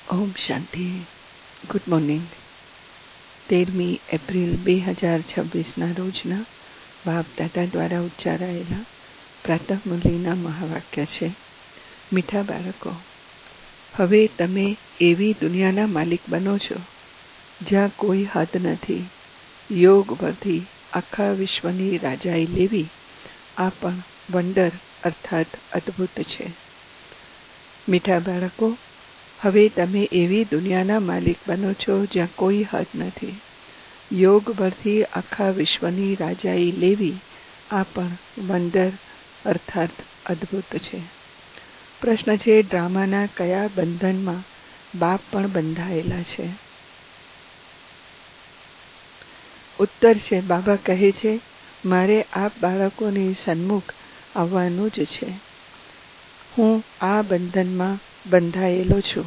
ઓમ શાંતિ. Good morning. 13મી April 2026ના રોજના બાપ દાદા દ્વારા ઉચ્ચારાયેલા પ્રાતઃ મુરલીના મહાવાક્ય છે. મીઠા બાળકો, હવે તમે એવી દુનિયાના માલિક બનો છો જ્યાં કોઈ હદ નથી. યોગ પરથી આખા વિશ્વની રાજાઈ લેવી આ પણ વંડર અર્થાત અદ્ભુત છે. મીઠા બાળકો, હવે તમે એવી દુનિયાના માલિક બનો છો જ્યાં કોઈ હદ નથી. યોગ પરથી આખા વિશ્વની રાજાઈ લેવી આ પણ વંડર અર્થાત અદ્ભુત છે. પ્રશ્ન છે, ડ્રામાના કયા બંધનમાં બાપ પણ બંધાયેલા છે? ઉત્તર છે, બાબા કહે છે, મારે આપ બાળકોની સન્મુખ આવવાનું જ છે. હું આ બંધનમાં બંધાયેલો છું.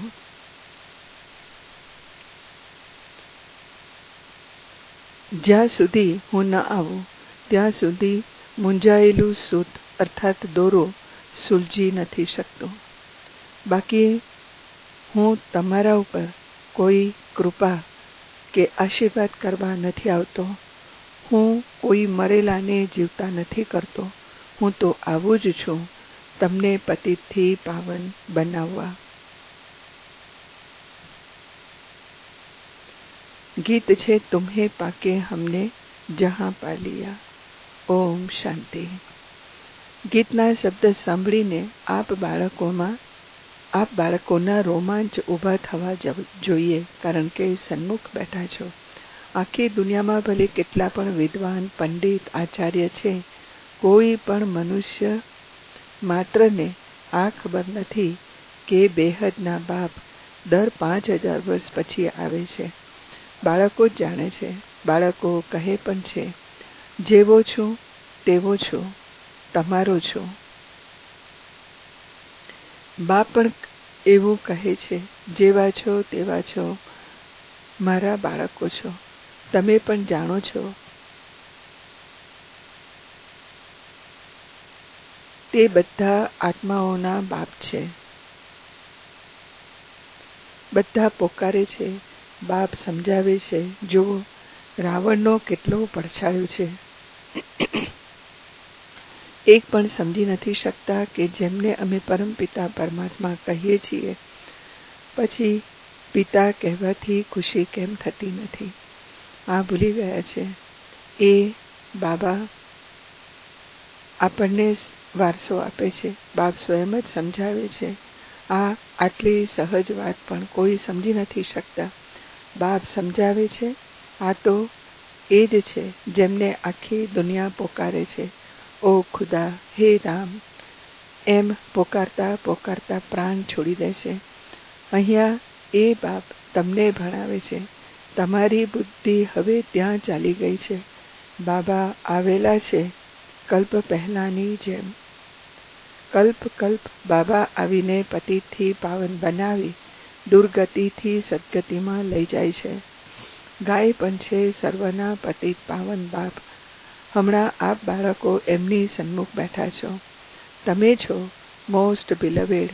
જ્યાં સુધી હું ન આવું ત્યાં સુધી મૂંઝાયેલું સૂત અર્થાત દોરો સુલઝી નથી શકતો. બાકી હું તમારા ઉપર કોઈ કૃપા કે આશીર્વાદ કરવા નથી આવતો. હું કોઈ મરેલાને જીવતા નથી કરતો. હું તો આવું જ છું તમને પતિતથી પાવન બનાવવા. ગીત છે, તુમ્હે પાકે હમને જહાં પા લિયા. ઓમ શાંતિ. ગીતના શબ્દ સાંભળીને આપ બાળકોના રોમાંચ ઊભા થવા જોઈએ, કારણ કે સન્મુખ બેઠા છો. આખી દુનિયામાં ભલે કેટલા પણ વિદ્વાન, પંડિત, આચાર્ય છે, કોઈ પણ મનુષ્ય માત્રને આ ખબર નથી કે બેહદના બાપ દર 5000 વર્ષ પછી આવે છે. બાળકો જ જાણે છે. બાળકો કહે પણ છે, જેવો છું તેવો છું, તમારો છું. બાપ પણ એવું કહે છે, જેવા છો તેવા છો, મારા બાળકો છો. તમે પણ જાણો છો તે બધા આત્માઓના બાપ છે. બધા પોકારે છે, બાપ સમજાવે છે. જો રાવણનો કેટલો પડછાયો છે. એક પણ સમજી નથી શકતા કે જેમને અમે પરમપિતા પરમાત્મા કહીએ છીએ, પછી પિતા કહેવાથી ખુશી કેમ થતી નથી. આ ભૂલી ગયા છે. એ બાબા આપણને વારસો આપે છે. બાપ સ્વયં જ સમજાવે છે. આટલી સહજ વાત પણ કોઈ સમજી નથી શકતા. બાપ સમજાવે છે, આ તો એ જ છે જેમને આખી દુનિયા પોકારે છે. ઓ ખુદા, હે રામ, એમ પોકારતા પોકારતા પ્રાણ છોડી દેશે. અહીંયા એ બાપ તમને ભણાવે છે. તમારી બુદ્ધિ હવે ત્યાં ચાલી ગઈ છે. બાબા આવેલા છે કલ્પ પહેલાની જેમ. કલ્પ બાબા આવીને પતિતથી પાવન બનાવી દુર્ગતિથી સદગતિમાં લઈ જાય છે. ગાય પણ છે સર્વના પતિત પાવન બાપ. હમણાં આપ બાળકો એમની સન્મુખ બેઠા છો. તમે છો મોસ્ટ બિલવેડ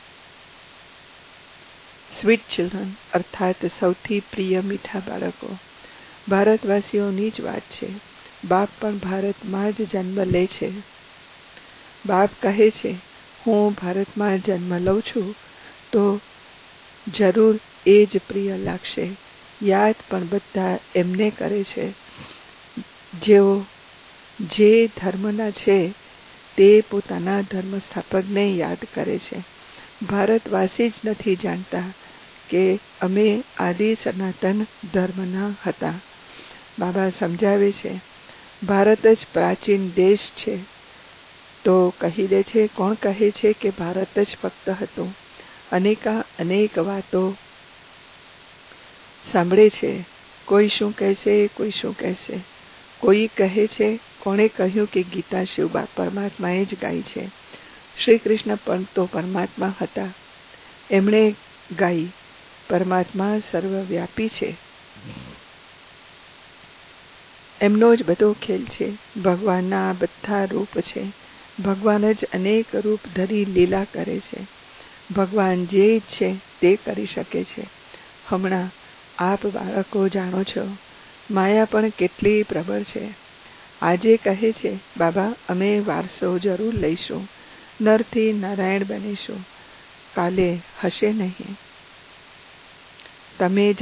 સ્વીટ ચિલ્ડ્રન અર્થાત સૌથી પ્રિય મીઠા બાળકો. ભારતવાસીઓની જ વાત છે. બાપ પણ ભારતમાં જ જન્મ લે છે. બાપ કહે છે, હું ભારતમાં જન્મ લઉં છું તો જરૂર એ જ પ્રિય લાગશે. યાદ પણ બધા એમને કરે છે જેઓ જે ધર્મના છે તે પોતાના ધર્મ સ્થાપકને યાદ કરે છે. ભારતવાસી જ નથી જાણતા કે અમે આદિ સનાતન ધર્મના હતા. બાબા સમજાવે છે, ભારત જ પ્રાચીન દેશ છે. તો કહી દે છે, કોણ કહે છે કે ભારત જ ફક્ત હતું? અનેક વાતો સાંભળે છે. કોઈ શું કહેશે, કોઈ શું કહેશે. કોઈ કહે છે, કોણે કહ્યું કે ગીતા શિવ પરમાત્માએ જ ગાઈ છે. શ્રી કૃષ્ણ પણ તો પરમાત્મા હતા, એમણે ગાઈ. પરમાત્મા સર્વવ્યાપી છે. એમનો જ બધો ખેલ છે. ભગવાનના બધા રૂપ છે. ભગવાન જ અનેક રૂપ ધરી લીલા કરે છે. ભગવાન જે ઈચ્છે તે કરી શકે છે. હમણાં આપ બાળકો જાણો છો, માયા પણ કેટલી પ્રબળ છે. આજે કહે છે, બાબા અમે વારસો જરૂર લઈશું, નરથી નારાયણ બનીશું. કાલે હશે નહીં. તમે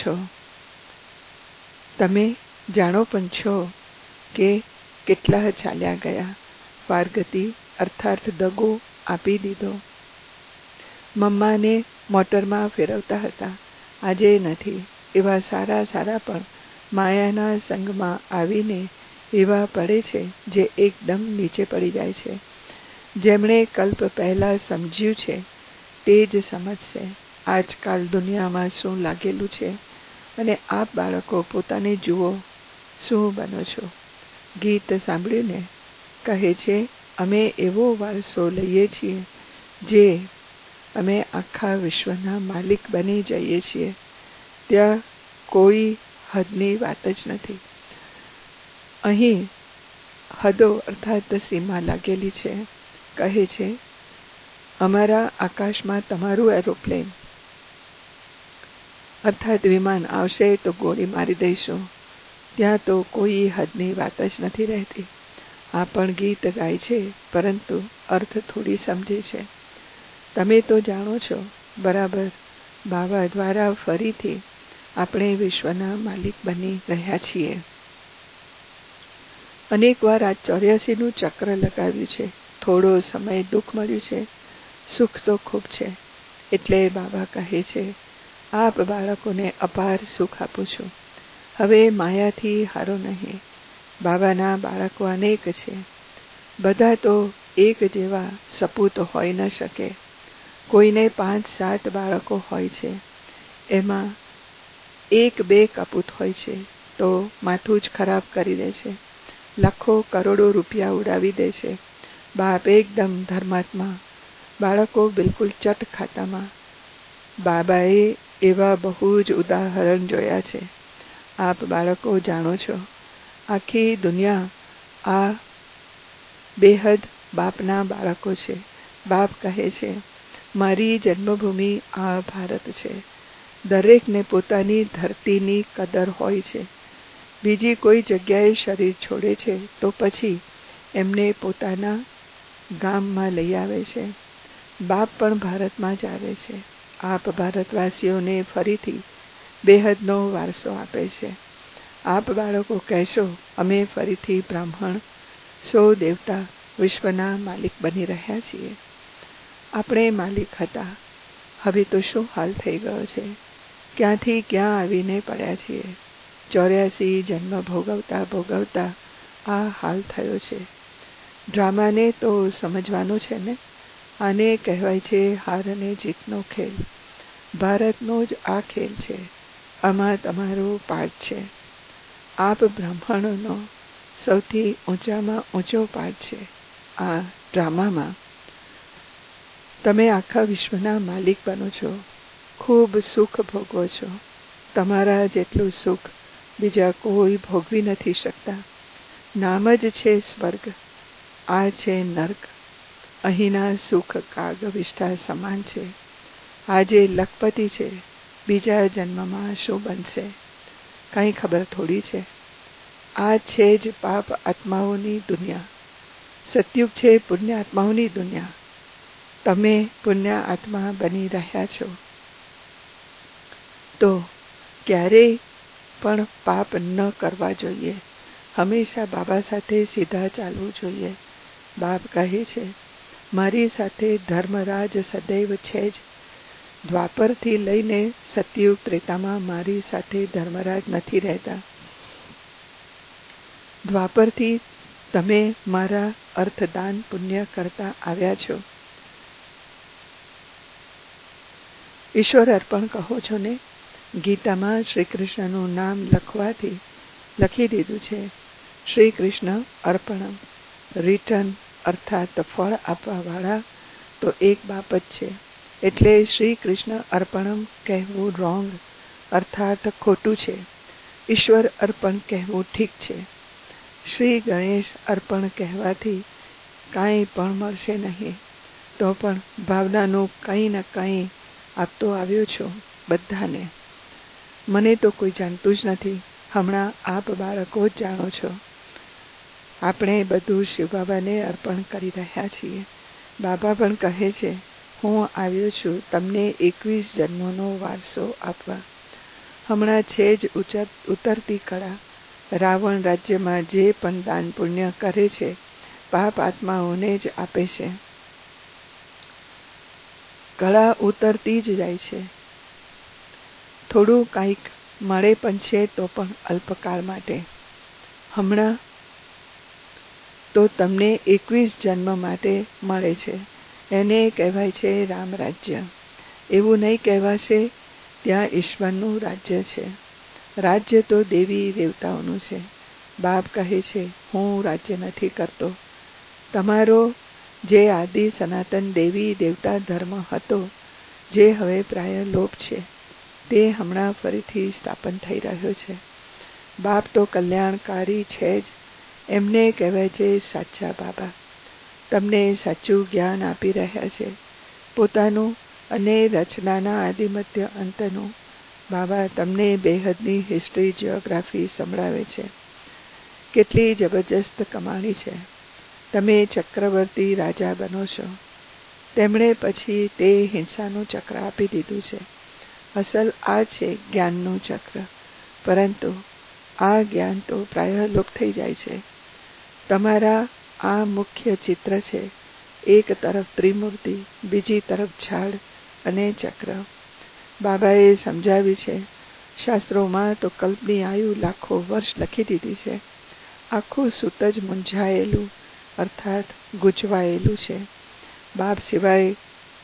જાણો પણ છો કે કેટલા ચાલ્યા ગયા. વારગતિ અર્થાત દગો આપી દીધો. મમ્માને મોટરમાં ફેરવતા હતા, આજે નથી. એવા સારા પણ માયાના સંગમાં આવીને એવા પડે છે જે એકદમ નીચે પડી જાય છે. જેમણે કલ્પ પહેલા સમજ્યું છે તે જ સમજશે આજકાલ દુનિયામાં શું લાગેલું છે. અને આપ બાળકો પોતાને જુઓ, શું બનો છો. ગીત સાંભળીને કહે છે, અમે એવો વારસો લઈએ છીએ જે અમે આખા વિશ્વના માલિક બની જઈએ છીએ. ત્યાં કોઈ હદની વાત જ નથી. અહીં હદો અર્થાત સીમા લાગેલી છે. કહે છે, અમારા આકાશમાં તમારું એરોપ્લેન અર્થાત વિમાન આવશે તો ગોળી મારી દઈશું. ત્યાં તો કોઈ હદની વાત જ નથી રહેતી. આ પણ ગીત ગાય છે, પરંતુ અર્થ થોડી સમજે છે. તમે તો જાણો છો બરાબર. બાબા દ્વારા ફરીથી આપણે વિશ્વના માલિક બની રહ્યા છીએ. અનેક વાર આ 84નું ચક્ર લગાવ્યું છે. થોડો સમય દુઃખ મળ્યું છે, સુખ તો ખૂબ છે. એટલે બાબા કહે છે, આપ બાળકોને અપાર સુખ આપું છું. હવે માયાથી હારો નહીં. બાબાના બાળકો અનેક છે. બધા તો એક જેવા સપૂત હોઈ ન શકે. કોઈને 5-7 બાળકો હોય છે. એમાં 1-2 કપૂત હોય છે તો માથું જ ખરાબ કરી દે છે. લાખો કરોડો રૂપિયા ઉડાવી દે છે. બાપ એકદમ ધર્માત્મા, બાળકો બિલકુલ ચટ ખાતામાં. બાબાએ એવા બહુ જ ઉદાહરણ જોયા છે. આપ બાળકો જાણો છો, આખી દુનિયા આ બેહદ બાપના બાળકો છે. બાપ કહે છે, મારી જન્મભૂમિ આ ભારત છે. દરેકને પોતાની ધરતીની કદર હોય છે. બીજી કોઈ જગ્યાએ શરીર છોડે છે તો પછી એમને પોતાના ગામમાં લઈ આવે છે. બાપ પણ ભારતમાં જ આવે છે. આપ ભારતવાસીઓને ફરીથી બેહદનો વારસો આપે છે. આપ બાળકો કહેશો, અમે ફરીથી બ્રાહ્મણ, સૌ દેવતા, વિશ્વના માલિક બની રહ્યા છીએ. આપણે માલિક હતા, હવે તો શું હાલ થઈ ગયો છે. ક્યાંથી ક્યાં આવીને પડ્યા છીએ. 84 જન્મ ભોગવતા આ હાલ થયો છે. ડ્રામાને તો સમજવાનો છે ને. આને કહેવાય છે હાર અને જીતનો ખેલ. ભારતનો જ આ ખેલ છે. આમાં તમારો પાઠ છે. આપ બ્રાહ્મણોનો સૌથી ઊંચામાં ઊંચો પાઠ છે. આ ડ્રામામાં તમે આખા વિશ્વના માલિક બનો છો. ખૂબ સુખ ભોગવો છો. તમારા જેટલું સુખ બીજા કોઈ ભોગવી નથી શકતા. નામ જ છે સ્વર્ગ, આ છે નર્ક. અહીંના સુખ કાગ વિષ્ઠા સમાન છે. આજે લખપતિ છે, બીજા જન્મમાં શું બનશે કંઈ ખબર થોડી છે. આ છે જ પાપ આત્માઓની દુનિયા. સતયુગ છે પુણ્ય આત્માઓની દુનિયા. તમે પુણ્ય આત્મા બની રહ્યા છો તો ક્યારેય પણ પાપ ન કરવા જોઈએ. હંમેશા બાબા સાથે સીધા ચાલવું જોઈએ. બાપ કહે છે, મારી સાથે ધર્મરાજ સદૈવ છે જ. દ્વાપરથી લઈને સતયુગ ત્રેતામાં મારી સાથે ધર્મરાજ નથી રહેતા. દ્વાપરથી તમે મારા અર્થદાન પુણ્ય કરતા આવ્યા છો. ઈશ્વર અર્પણ કહો છો ને. ગીતામાં શ્રી કૃષ્ણનું નામ લખવાથી લખી દીધું છે, શ્રી કૃષ્ણ અર્પણમ. રિટર્ન અર્થાત ફળ આપવાવાળા તો એક બાપ જ છે. એટલે શ્રી કૃષ્ણ અર્પણમ કહેવું રોંગ અર્થાત ખોટું છે. ઈશ્વર અર્પણ કહેવું ઠીક છે. શ્રી ગણેશ અર્પણ કહેવાથી કાંઈ પણ મળશે નહીં. તો પણ ભાવનાનું કંઈ ને કંઈ આપતો આવ્યો છું બધાને. મને તો કોઈ જાણતું જ નથી. હમણાં આપ બાળકો જ જાણો છો. આપણે બધું શિવ બાબાને અર્પણ કરી રહ્યા છીએ. બાબા પણ કહે છે, હું આવ્યો છું તમને 21 જન્મોનો વારસો આપવા. હમણાં છે જ ઉતરતી કળા. રાવણ રાજ્યમાં જે પણ દાન પુણ્ય કરે છે પાપ આત્માઓને જ આપે છે. કળા ઉતરતી જ જાય છે. થોડું કંઈક મળે પણ છે તો પણ અલ્પકાળ માટે. હમણાં તો તમને 21 જન્મ માટે મળે છે. એને કહેવાય છે રામ રાજ્ય. એવું નહીં કહેવાશે ત્યાં ઈશ્વરનું રાજ્ય છે. રાજ્ય તો દેવી દેવતાઓનું છે. બાપ કહે છે, હું રાજ્ય નથી કરતો. તમારો જે આદિ સનાતન દેવી દેવતા ધર્મ હતો, જે હવે પ્રાય લોપ છે, તે હમણાં ફરીથી સ્થાપન થઈ રહ્યો છે. બાપ તો કલ્યાણકારી છે જ. એમને કહેવાય છે સાચા બાબા. તમને સાચું જ્ઞાન આપી રહ્યા છે, પોતાનું અને રચનાના આદિમધ્ય અંતનું. બાબા તમને બેહદની હિસ્ટ્રી જિયોગ્રાફી સંભળાવે છે. કેટલી જબરજસ્ત કમાણી છે. તમે ચક્રવર્તી રાજા બનો છો. તેમણે પછી તે હિંસાનું ચક્ર આપી દીધું છે. અસલ આ છે જ્ઞાનનું ચક્ર. પરંતુ આ જ્ઞાન તો પ્રાય લોપ થઈ જાય છે. તમારા આ મુખ્ય ચિત્ર છે. એક તરફ ત્રિમૂર્તિ, બીજી તરફ ઝાડ અને ચક્ર. બાબાએ સમજાવ્યું છે. શાસ્ત્રોમાં તો કલ્પની આયુ લાખો વર્ષ લખી દીધી છે. આખું સૂત જ મૂંઝાયેલું અર્થાત ગૂંચવાયેલું છે. બાપ સિવાય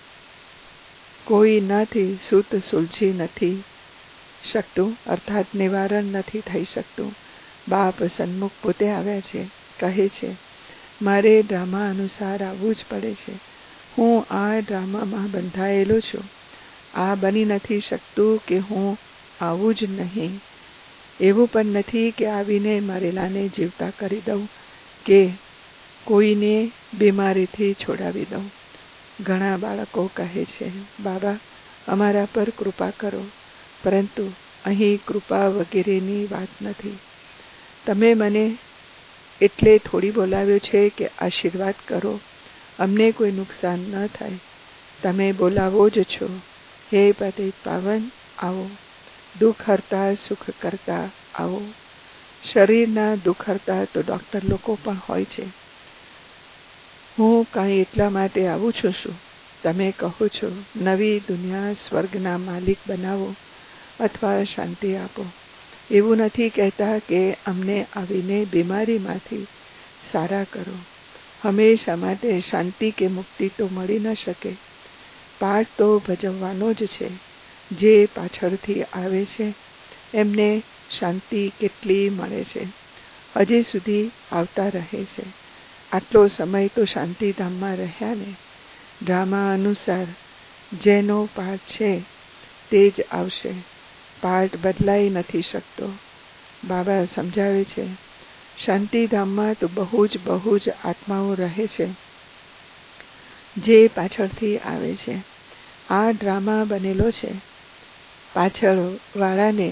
કોઈ નથી. સૂત સુલઝી નથી શકતું અર્થાત નિવારણ નથી થઈ શકતું. બાપ સન્મુખ પોતે આવ્યા છે. કહે છે, મારે ડ્રામા અનુસાર આવવું જ પડે છે. હું આ ડ્રામામાં બંધાયેલો છું. આ બની નથી શકતું કે હું આવું જ નહીં. એવું પણ નથી કે આવીને મરેલાને જીવતા કરી દઉં કે કોઈને બીમારીથી છોડાવી દઉં. ઘણા બાળકો કહે છે, બાબા અમારા પર કૃપા કરો. પરંતુ અહીં કૃપા વગેરેની વાત નથી. તમે મને એટલે થોડી બોલાવ્યો છે કે આશીર્વાદ કરો, અમને કોઈ નુકસાન ન થાય. તમે બોલાવો જ છો. હે પતિત પાવન, આવો. દુઃખ હરતા સુખ કરતા આવો. શરીરના દુઃખ હરતા તો ડૉક્ટર લોકો પણ હોય છે. હું કાંઈ એટલા માટે આવું છું શું? તમે કહો છો નવી દુનિયા સ્વર્ગના માલિક બનાવો અથવા શાંતિ આપો. એવું નથી કહેતા કે અમને આવીને બીમારીમાંથી સારા કરો. હંમેશા માટે શાંતિ કે મુક્તિ તો મળી ન શકે. પાઠ તો ભજવવાનો જ છે. જે પાછળથી આવે છે એમને શાંતિ કેટલી મળે છે. હજી સુધી આવતા રહે છે. આટલો સમય તો શાંતિધામમાં રહ્યા ને. ડ્રામા અનુસાર જેનો પાઠ છે તે જ આવશે. પાઠ બદલાઈ નથી શકતો. બાબા સમજાવે છે, શાંતિધામમાં તો બહુ જ આત્માઓ રહે છે જે પાછળથી આવે છે. આ ડ્રામા બનેલો છે. પાછળ વાળાને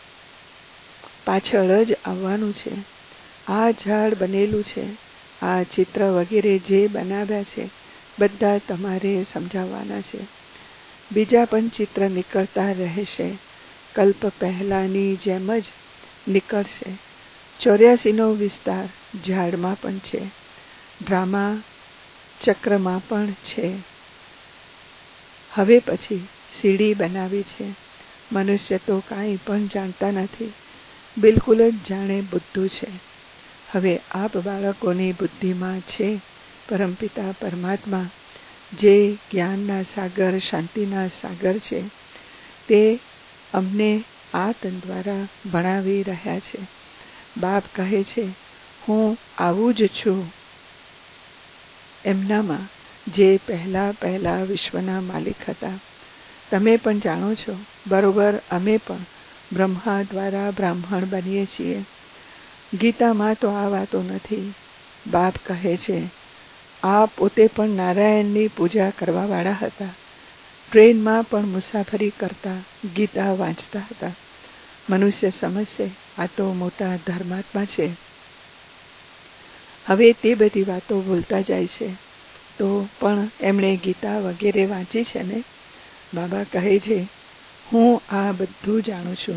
પાછળ જ આવવાનું છે. આ ઝાડ બનેલું છે. આ ચિત્ર વગેરે જે બનાવ્યા છે બધા તમારે સમજાવવાના છે. બીજા પણ ચિત્ર નીકળતા રહેશે. કલ્પ પહેલાની જેમ જ નીકળશે. 84નો વિસ્તાર ઝાડમાં પણ છે. ડ્રામા ચક્રમાં પણ છે. હવે પછી સીડી બનાવી છે. મનુષ્ય તો કાંઈ પણ જાણતા નથી. બિલકુલ જ જાણે બુદ્ધુ છે. હવે આપ બાળકોની બુદ્ધિમાં છે પરમપિતા પરમાત્મા જે જ્ઞાનના સાગર શાંતિના સાગર છે તે અમને આ તન દ્વારા ભણાવી રહ્યા છે. બાપ કહે છે, હું આવું જ છું એમનામાં જે પહેલા વિશ્વના માલિક હતા. તમે પણ જાણો છો બરોબર. અમે પણ બ્રહ્મા દ્વારા બ્રાહ્મણ બનીએ છીએ. ગીતામાં તો આ વાતો નથી. બાપ કહે છે, આ પોતે પણ નારાયણની પૂજા કરવાવાળા હતા. ટ્રેનમાં પણ મુસાફરી કરતા ગીતા વાંચતા હતા. મનુષ્ય સમજશે આ તો મોટા ધર્માત્મા છે. હવે તે બધી વાતો ભૂલતા જાય છે. તો પણ એમણે ગીતા વગેરે વાંચી છે ને. બાબા કહે છે, હું આ બધું જાણું છું.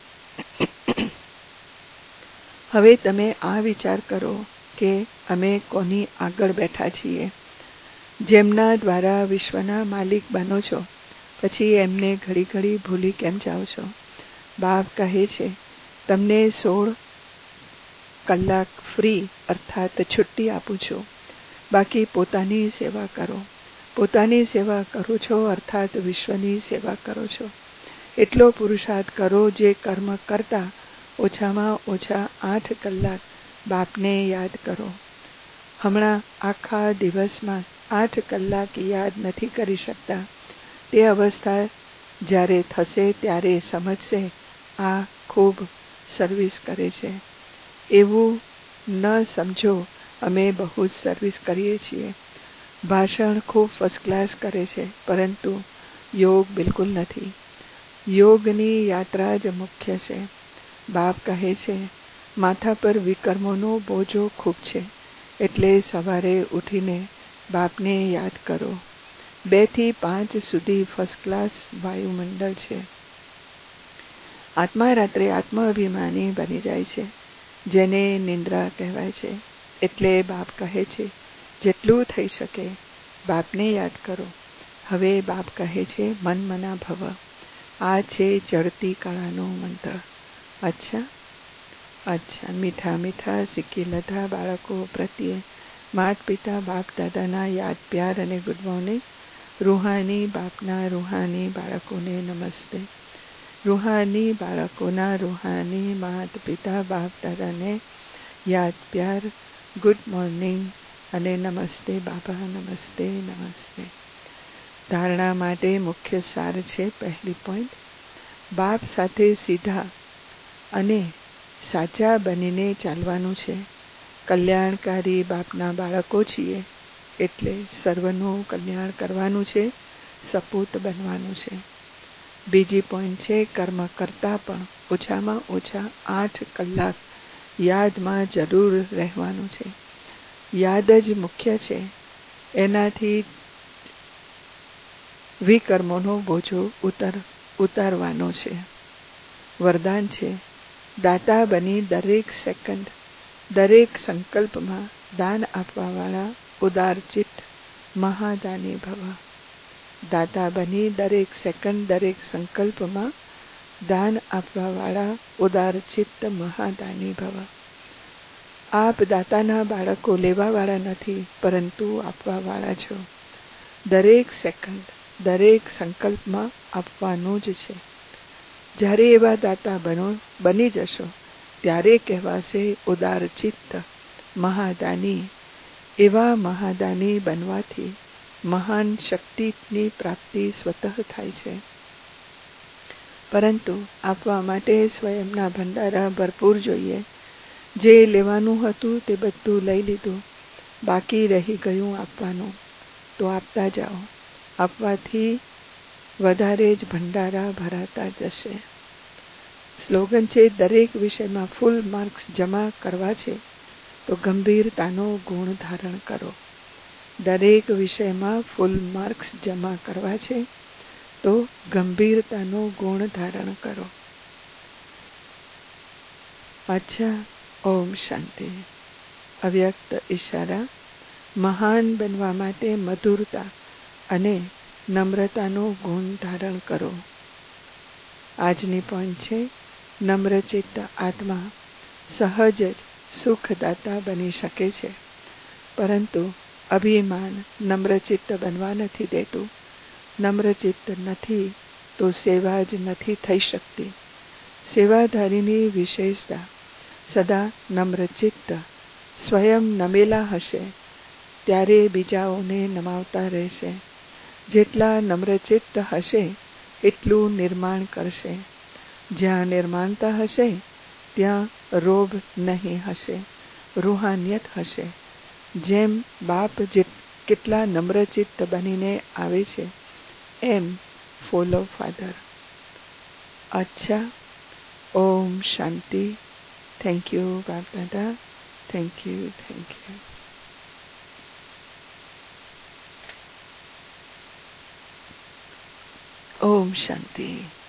હવે તમે આ વિચાર કરો કે અમે કોની આગળ બેઠા છીએ. જેમના દ્વારા વિશ્વના માલિક બનો છો, પછી એમને ઘડી ઘડી ભૂલી કેમ જાઓ છો? બાપ કહે છે, તમને 16 કલાક ફ્રી અર્થાત છુટ્ટી આપું છું. બાકી પોતાની સેવા કરો. પોતાની સેવા કરો છો અર્થાત વિશ્વની સેવા કરો છો. એટલો પુરુષાર્થ કરો જે કર્મ કરતા ઓછામાં ઓછા 8 કલાક બાપને યાદ કરો. હમણાં આખા દિવસમાં 8 કલાક યાદ નથી કરી શકતા. તે અવસ્થા જ્યારે થશે ત્યારે સમજશે આ ખૂબ સર્વિસ કરે છે. એવું ન સમજો અમે બહુ જ સર્વિસ કરીએ છીએ. ભાષણ ખૂબ ફર્સ્ટ ક્લાસ કરે છે, પરંતુ યોગ બિલકુલ નથી. યોગની યાત્રા જ મુખ્ય છે. બાપ કહે છે, માથા પર વિકર્મોનો બોજો ખૂબ છે, એટલે સવારે ઉઠીને બાપને યાદ કરો. 2 થી 5 સુધી ફર્સ્ટ ક્લાસ વાયુમંડળ છે. આત્મા રાત્રે આત્માભિમાની બની જાય છે, જેને નિંદ્રા કહેવાય છે. એટલે બાપ કહે છે, જેટલું થઈ શકે બાપને યાદ કરો. હવે બાપ કહે છે, મન મના ભવ. આ છે ચડતી કળાનો મંત્ર. અચ્છા મીઠા મીઠા શીખી લધા બાળકો પ્રત્યે માત પિતા બાપ દાદાના યાદ પ્યાર અને ગુડ મોર્નિંગ. રૂહાની બાપના રૂહાની બાળકોને નમસ્તે. રૂહાની બાળકોના રૂહાની માત પિતા બાપ દાદાને યાદ પ્યાર, ગુડ મોર્નિંગ અને નમસ્તે બાબા, નમસ્તે નમસ્તે. ધારણા માટે મુખ્ય સાર છે. પહેલી પોઈન્ટ, બાપ સાથે સીધા અને સાચા બનીને ચાલવાનું છે. કલ્યાણકારી બાપના બાળકો છીએ, એટલે સર્વનું કલ્યાણ કરવાનું છે, સપૂત બનવાનું છે. બીજી પોઈન્ટ છે, કર્મ કરતા પણ ઓછામાં ઓછા 8 કલાક યાદમાં જરૂર રહેવાનું છે. યાદ જ મુખ્ય છે. એનાથી વિકર્મોનો બોજો ઉતારવાનો છે. વરદાન છે, દાતા બની દરેક સેકન્ડ, દરેક સંકલ્પમાં દાન આપવાવાળા ઉદાર ચિત્ત મહાદાની ભવ. દાતા બની દરેક સેકન્ડ, દરેક સંકલ્પમાં દાન આપવાવાળા ઉદાર ચિત્ત મહાદાની ભવ. આપ દાતાના બાળકો લેવાવાળા નથી, પરંતુ આપવાવાળા છો. દરેક સેકન્ડ, દરેક સંકલ્પમાં આપવાનું જ છે. જ્યારે એવા દાતા બની જશો ત્યારે કહેવાશે ઉદાર ચિત્ત મહાદાની. એવા મહાદાની બનવાથી મહાન શક્તિની પ્રાપ્તિ સ્વતઃ થાય છે. પરંતુ આપવા માટે સ્વયંના ભંડારા ભરપૂર જોઈએ. જે લેવાનું હતું તે બધું લઈ લીધું, બાકી રહી ગયું આપવાનું, તો આપતા જાઓ. આપવાથી વધારે જ ભંડારા ભરાતા જશે. સ્લોગન છે, દરેક વિષયમાં ફૂલ માર્ક્સ જમા કરવા છે તો ગંભીરતાનો ગુણ ધારણ કરો. દરેક વિષયમાં ફૂલ માર્ક્સ જમા કરવા છે તો ગંભીરતાનો ગુણ ધારણ કરો. અચ્છા, ઓમ શાંતિ. અવ્યક્ત ઈશારા. મહાન બનવા માટે મધુરતા અને નમ્રતાનો ગુણ ધારણ કરો. આજની પોઈન્ટ છે, નમ્રચિત્ત આત્મા સહજ જ સુખદાતા બની શકે છે, પરંતુ અભિમાન નમ્રચિત્ત બનવા નથી દેતું. નમ્રચિત્ત નથી તો સેવા જ નથી થઈ શકતી. સેવાધારીની વિશેષતા સદા નમ્રચિત્ત, સ્વયં નમેલા હશે ત્યારે બીજાઓને નમાવતા રહેશે. જેટલા નમ્રચિત્ત હશે એટલું નિર્માણ કરશે. જ્યાં નિર્માણતા હશે ત્યાં રોબ નહીં હશે, રૂહાનિયત હશે. જેમ બાપ કેટલા નમ્રચિત્ત બનીને આવે છે એમ ફોલો ફાધર. અચ્છા, ઓમ શાંતિ. Thank you Bap Dada. Thank you, thank you. ઓમ શાંતિ.